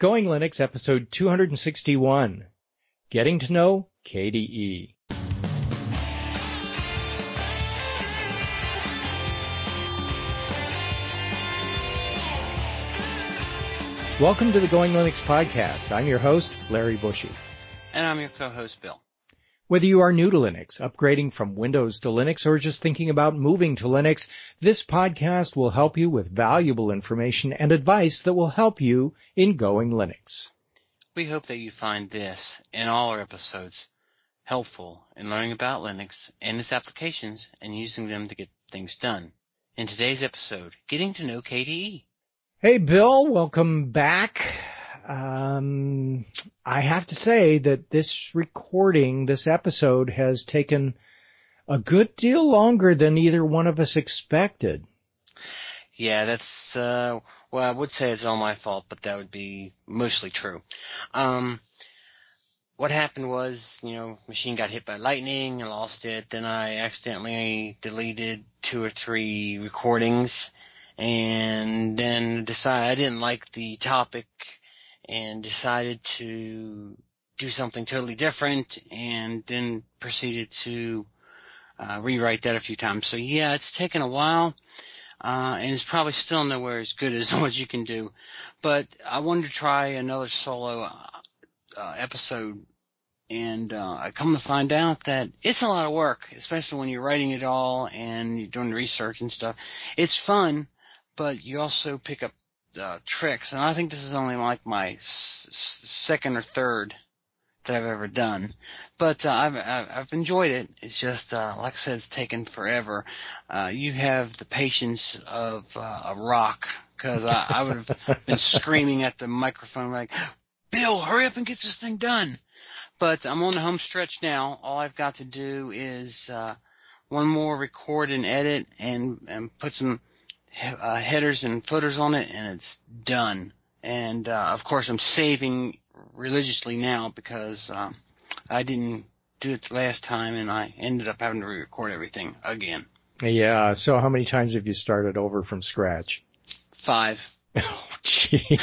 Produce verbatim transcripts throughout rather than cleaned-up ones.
Going Linux, episode two sixty-one, Getting to Know K D E. Welcome to the Going Linux podcast. I'm your host, Larry Bushy. And I'm your co-host, Bill. Whether you are new to Linux, upgrading from Windows to Linux, or just thinking about moving to Linux, this podcast will help you with valuable information and advice that will help you in Going Linux. We hope that you find this and all our episodes helpful in learning about Linux and its applications and using them to get things done. In today's episode, Getting to Know K D E. Hey, Bill, welcome back. Um, I have to say that this recording, this episode, has taken a good deal longer than either one of us expected. Yeah, that's, uh, well, I would say it's all my fault, but that would be mostly true. Um, what happened was, you know, machine got hit by lightning, I lost it, then I accidentally deleted two or three recordings, and then decided I didn't like the topic, and decided to do something totally different, and then proceeded to uh, rewrite that a few times. So yeah, it's taken a while, uh, and it's probably still nowhere as good as what you can do. But I wanted to try another solo uh, episode, and uh, I come to find out that it's a lot of work, especially when you're writing it all and you're doing research and stuff. It's fun, but you also pick up Uh, tricks, and I think this is only like my s- s- second or third that I've ever done, but uh, I've, I've enjoyed it. It's just, uh, like I said, it's taken forever. Uh, you have the patience of uh, a rock, because I, I would have been screaming at the microphone like, Bill, hurry up and get this thing done. But I'm on the home stretch now. All I've got to do is uh, one more record and edit and, and put some Uh, headers and footers on it, and it's done. And uh, of course, I'm saving religiously now because um, I didn't do it the last time, and I ended up having to re-record everything again. Yeah, so how many times have you started over from scratch? Five. Oh, jeez.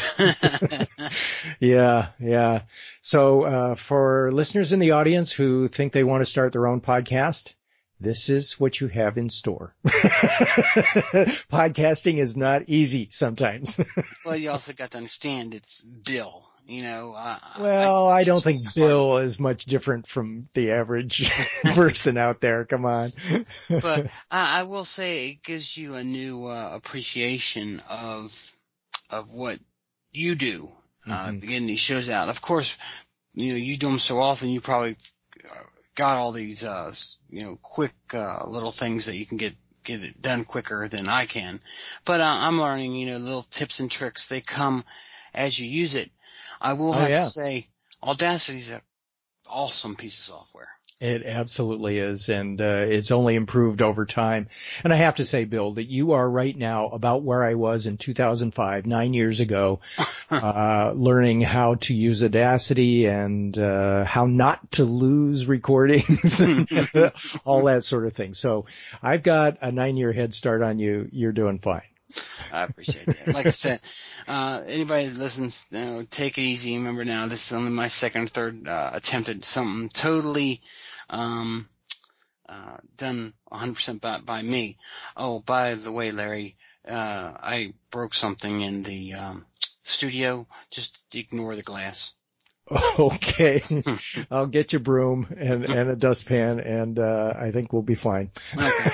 Yeah, yeah. So uh, for listeners in the audience who think they want to start their own podcast, this is what you have in store. Podcasting is not easy sometimes. Well, you also got to understand it's Bill, you know. Uh, well, I, I don't think hard. Bill is much different from the average person out there. Come on. But I, I will say it gives you a new uh, appreciation of of what you do, uh, Mm-hmm. getting these shows out. Of course, you know, you do them so often, you probably got all these, uh, you know, quick, uh, little things that you can get, get it done quicker than I can. But, uh, I'm learning, you know, little tips and tricks. They come as you use it. I will Oh, have yeah. to say, Audacity is an awesome piece of software. It absolutely is, and uh, it's only improved over time. And I have to say, Bill, that you are right now about where I was in two thousand five, nine years ago, uh, learning how to use Audacity and uh, how not to lose recordings, and all that sort of thing. So I've got a nine-year head start on you. You're doing fine. I appreciate that. Like I said, uh, anybody that listens, you know, take it easy. Remember now, this is only my second or third uh, attempt at something totally um, uh, done one hundred percent by, by me. Oh, by the way, Larry, uh, I broke something in the um, studio. Just ignore the glass. Okay. I'll get your broom and, and a dustpan, and uh, I think we'll be fine. Okay.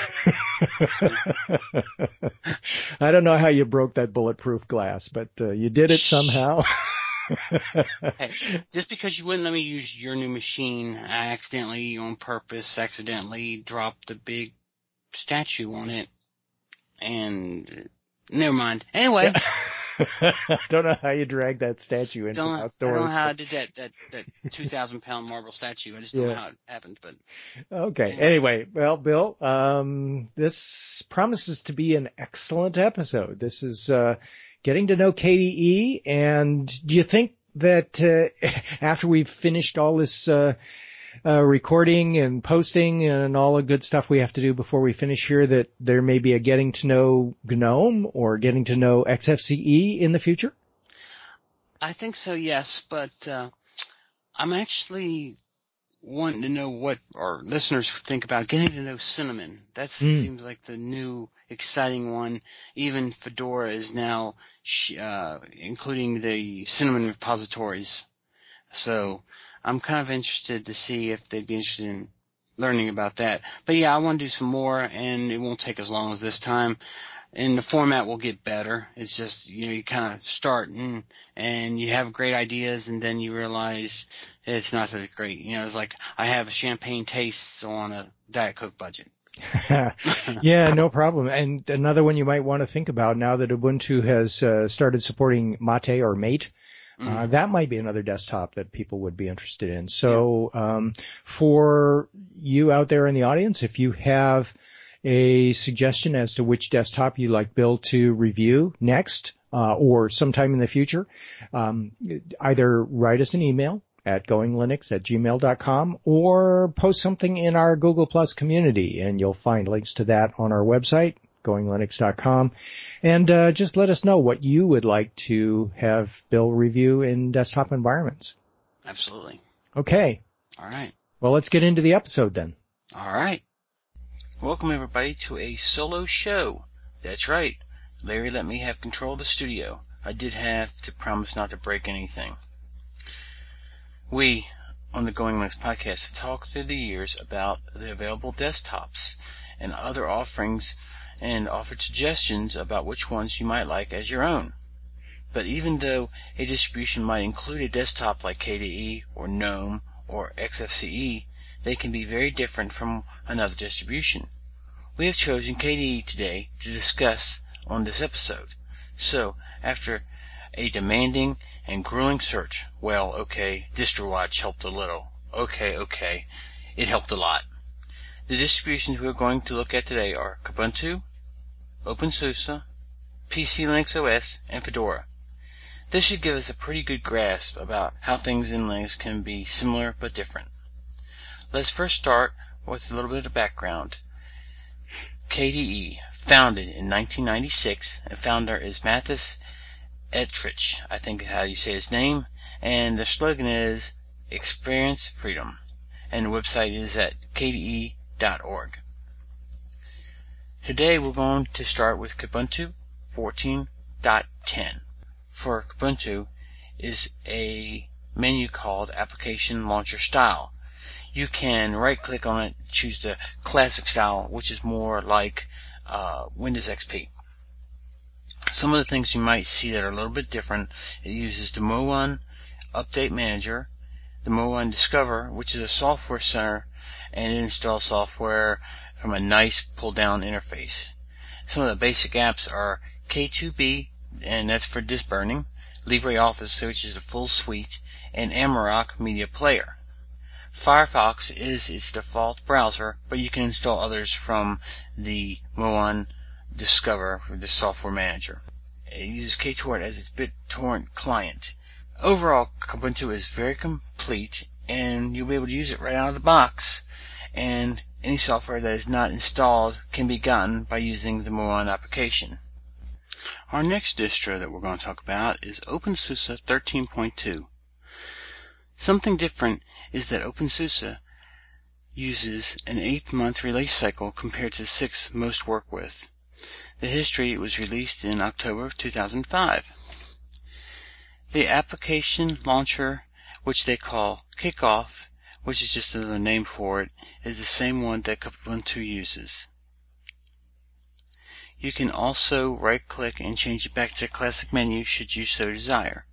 I don't know how you broke that bulletproof glass, but uh, you did it somehow. Hey, just because you wouldn't let me use your new machine, I accidentally, on purpose, accidentally dropped a big statue on it. And uh, never mind. Anyway. I don't know how you dragged that statue into don't, outdoors. I don't know how I did that, that, that two thousand pound marble statue. I just don't Yeah. know how it happened, but. Okay. Anyway, anyway well, Bill, um, this promises to be an excellent episode. This is, uh, getting to know K D E. And do you think that, uh, after we've finished all this, uh, uh, recording and posting and all the good stuff we have to do before we finish here, that there may be a getting to know GNOME or getting to know X F C E in the future? I think so, yes, but uh, I'm actually wanting to know what our listeners think about getting to know Cinnamon. That Mm. seems like the new exciting one. Even Fedora is now uh, including the Cinnamon repositories. So I'm kind of interested to see if they'd be interested in learning about that. But yeah, I want to do some more, and it won't take as long as this time. And the format will get better. It's just, you know, you kind of start and, and you have great ideas, and then you realize it's not that great. You know, it's like I have champagne tastes on a Diet Coke budget. Yeah, no problem. And another one you might want to think about now that Ubuntu has uh, started supporting Mate or Mate. Uh, mm. That might be another desktop that people would be interested in. So yeah. um, for you out there in the audience, if you have a suggestion as to which desktop you'd like Bill to review next uh, or sometime in the future, um, either write us an email at goinglinux at gmail dot com or post something in our Google Plus community, and you'll find links to that on our website, going linux dot com. And uh, just let us know what you would like to have Bill review in desktop environments. Absolutely. Okay. All right. Well, let's get into the episode then. All right. Welcome, everybody, to a solo show. That's right. Larry let me have control of the studio. I did have to promise not to break anything. We, on the Going Linux podcast, have talked through the years about the available desktops and other offerings and offered suggestions about which ones you might like as your own. But even though a distribution might include a desktop like K D E or GNOME or X F C E, they can be very different from another distribution. We have chosen K D E today to discuss on this episode. So, after a demanding and grueling search, well, okay, DistroWatch helped a little. Okay, okay, it helped a lot. The distributions we are going to look at today are Kubuntu, OpenSUSE, P C Linux O S, and Fedora. This should give us a pretty good grasp about how things in Linux can be similar but different. Let's first start with a little bit of background. K D E, founded in nineteen ninety-six, and founder is Matis Ettrich, I think is how you say his name, and the slogan is Experience Freedom, and the website is at k d e dot org. Today we're going to start with Kubuntu fourteen point ten. For Kubuntu is a menu called Application Launcher Style. You can right click on it, choose the classic style, which is more like uh, Windows X P. Some of the things you might see that are a little bit different, it uses the Muon Update Manager, the Muon Discover, which is a software center, and it installs software from a nice pull-down interface. Some of the basic apps are K two B, and that's for disk burning, LibreOffice, which is a full suite, and Amarok Media Player. Firefox is its default browser, but you can install others from the Muon Discover, the software manager. It uses KTorrent as its BitTorrent client. Overall, Kubuntu is very complete, and you'll be able to use it right out of the box. And any software that is not installed can be gotten by using the Muon application. Our next distro that we're going to talk about is OpenSUSE thirteen point two. Something different is that OpenSUSE uses an eight-month release cycle compared to the six most work with. The history was released in October of two thousand five. The application launcher, which they call Kickoff, which is just another name for it, is the same one that Kubuntu uses. You can also right-click and change it back to the classic menu should you so desire.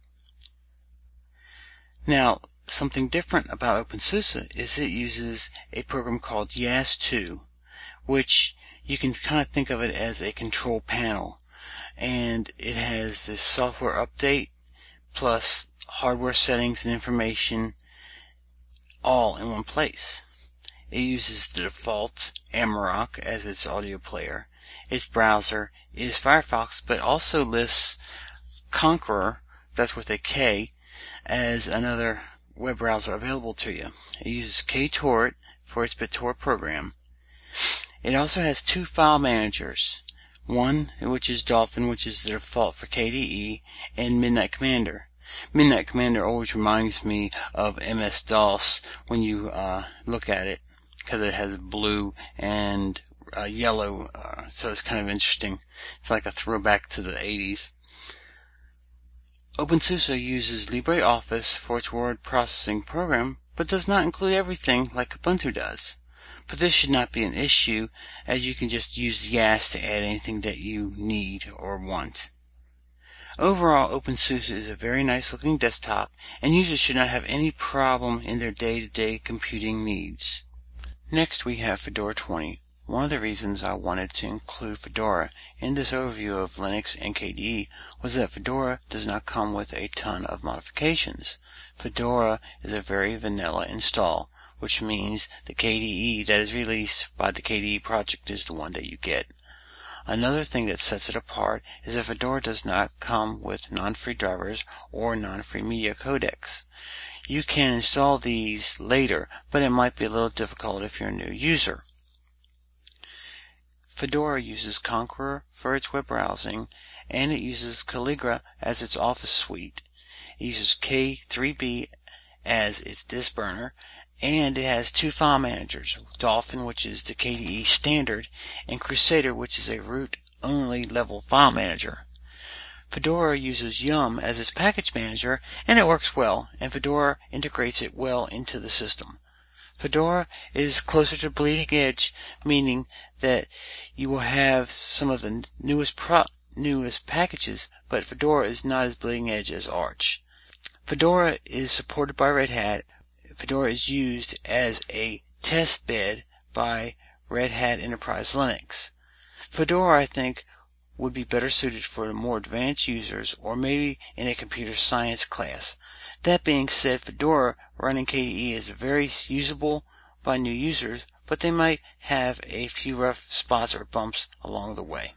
Now, something different about OpenSUSE is it uses a program called Yaz two, which you can kind of think of it as a control panel, and it has this software update plus hardware settings and information all in one place. It uses the default Amarok as its audio player. Its browser is Firefox, but also lists Konqueror, that's with a K, as another web browser available to you. It uses KTorrent for its BitTorrent program. It also has two file managers, one which is Dolphin, which is the default for K D E, and Midnight Commander. Midnight Commander always reminds me of M S DOS when you uh, look at it, because it has blue and uh, yellow, uh, so it's kind of interesting. It's like a throwback to the eighties. OpenSUSE uses LibreOffice for its word processing program, but does not include everything like Ubuntu does. But this should not be an issue, as you can just use Yast to add anything that you need or want. Overall, OpenSUSE is a very nice looking desktop, and users should not have any problem in their day-to-day computing needs. Next we have Fedora twenty. One of the reasons I wanted to include Fedora in this overview of Linux and K D E was that Fedora does not come with a ton of modifications. Fedora is a very vanilla install, which means the K D E that is released by the K D E project is the one that you get. Another thing that sets it apart is that Fedora does not come with non-free drivers or non-free media codecs. You can install these later, but it might be a little difficult if you're a new user. Fedora uses Konqueror for its web browsing, and it uses Calligra as its office suite. It uses K three B as its disk burner, and it has two file managers, Dolphin, which is the K D E standard, and Crusader, which is a root-only level file manager. Fedora uses Yum as its package manager, and it works well, and Fedora integrates it well into the system. Fedora is closer to bleeding edge, meaning that you will have some of the newest pro newest packages, but Fedora is not as bleeding edge as Arch. Fedora is supported by Red Hat. Fedora is used as a test bed by Red Hat Enterprise Linux. Fedora, I think, would be better suited for the more advanced users, or maybe in a computer science class. That being said, Fedora running K D E is very usable by new users, but they might have a few rough spots or bumps along the way.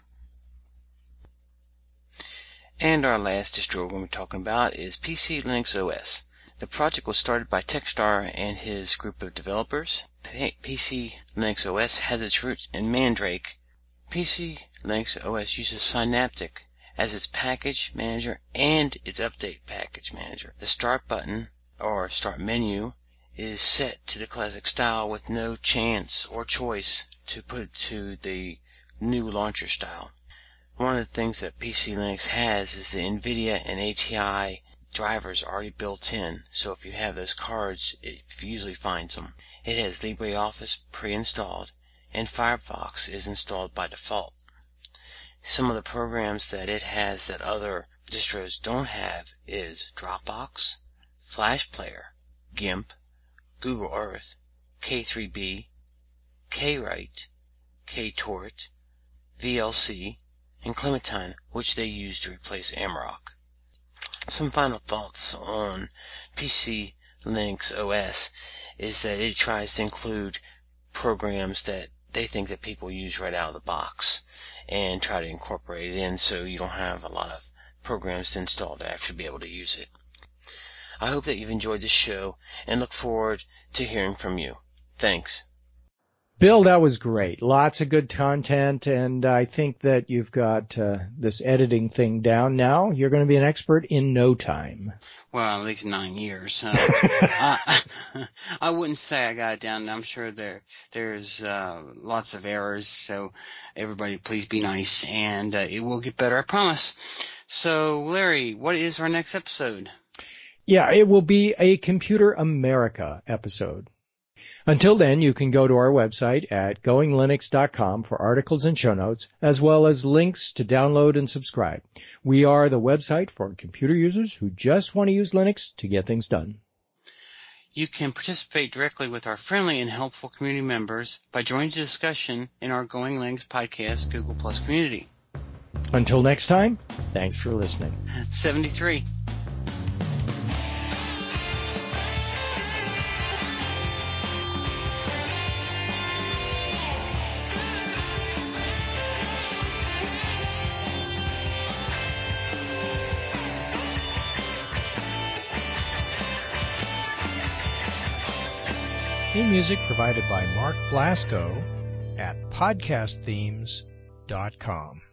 And our last distro we're going to be talking about is P C Linux O S. The project was started by Techstar and his group of developers. P C Linux O S has its roots in Mandrake. P C Linux O S uses Synaptic as its package manager and its update package manager. The start button, or start menu, is set to the classic style with no chance or choice to put it to the new launcher style. One of the things that P C Linux has is the NVIDIA and A T I drivers already built in, so if you have those cards, it usually finds them. It has LibreOffice pre-installed, and Firefox is installed by default. Some of the programs that it has that other distros don't have is Dropbox, Flash Player, GIMP, Google Earth, K three B, KWrite, KTort, V L C, and Clementine, which they use to replace Amarok. Some final thoughts on P C Linux O S is that it tries to include programs that they think that people use right out of the box and try to incorporate it in so you don't have a lot of programs to install to actually be able to use it. I hope that you've enjoyed this show and look forward to hearing from you. Thanks. Bill, that was great. Lots of good content, and I think that you've got uh, this editing thing down now. You're going to be an expert in no time. Well, at least nine years. Uh, I, I wouldn't say I got it down. I'm sure there there's uh, lots of errors, so everybody please be nice, and uh, it will get better, I promise. So, Larry, what is our next episode? Yeah, it will be a Computer America episode. Until then, you can go to our website at going linux dot com for articles and show notes, as well as links to download and subscribe. We are the website for computer users who just want to use Linux to get things done. You can participate directly with our friendly and helpful community members by joining the discussion in our Going Linux Podcast Google Plus community. Until next time, thanks for listening. seventy-three. Theme music provided by Mark Blasco at podcast themes dot com.